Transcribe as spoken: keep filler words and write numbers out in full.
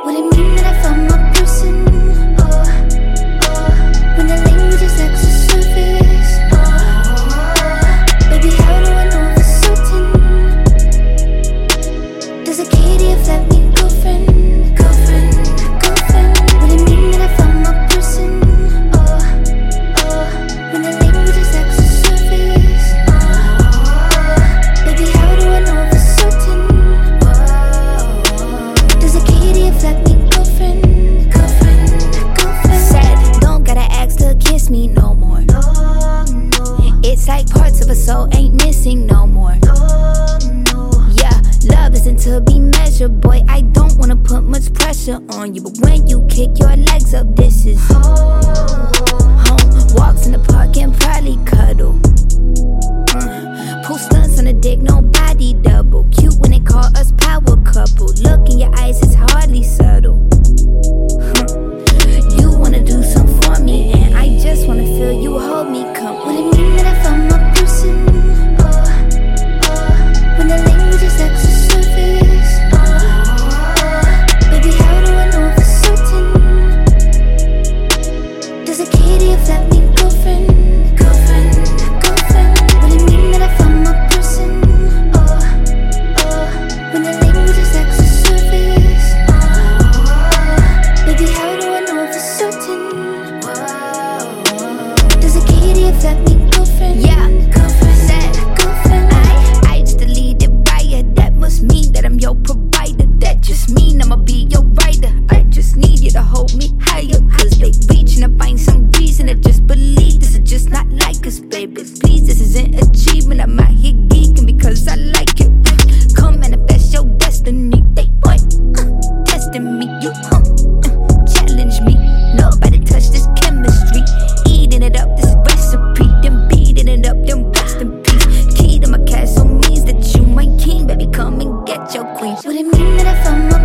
Would it mean that I found my person? Oh, oh, when the language is extra surface. Oh, oh, baby, how do I know for certain? Does a K D F let me girlfriend? Girlfriend, girlfriend. Would it mean that I found my person? Oh, oh, when the language is extra surface. Oh, oh, baby, how do I know for certain? Does a K D F let me girlfriend? Girlfriend, girlfriend. Said, don't gotta ask to kiss me no more. No, no. It's like parts of a soul ain't missing no more. No, no. Yeah, love isn't to be measured, boy. I don't wanna put much pressure on you, but when you kick your legs up, this is home. Walks in the park and probably cuddle. Uh, pull stunts on the dick, nobody double. Cute when they call us power couple. Look in your eyes, it's hardly subtle. Huh. You wanna do something for me, and I just wanna feel you hold me. Come, would it mean that I found my person? Oh, oh, when the language is extra surface. Oh, oh, baby, how do I know for certain? Does a K D F let me girlfriend? Girlfriend, girlfriend. Would it mean that I found my person? Oh, oh, when the language is extra surface. Oh, oh, baby, how do I know for certain? Does a K D F let me girlfriend? Yeah, girlfriend, said girlfriend. I, I just deleted Raya. That must mean that I'm your provider. That just mean I'ma be your rider. I just need you to hold me higher, cause they reaching to find some reason to just believe this is just not like us, baby. Please, this isn't achievement. I'm out here geeking because I like it. Come manifest your destiny. They what? Uh, testing me, you hum. Uh, challenge me. Nobody touch this chemistry. Eating it up, this recipe. Them beating it up, them best in peace. Key to my castle means that you my king, baby. Come and get your queen. Would it mean that I found my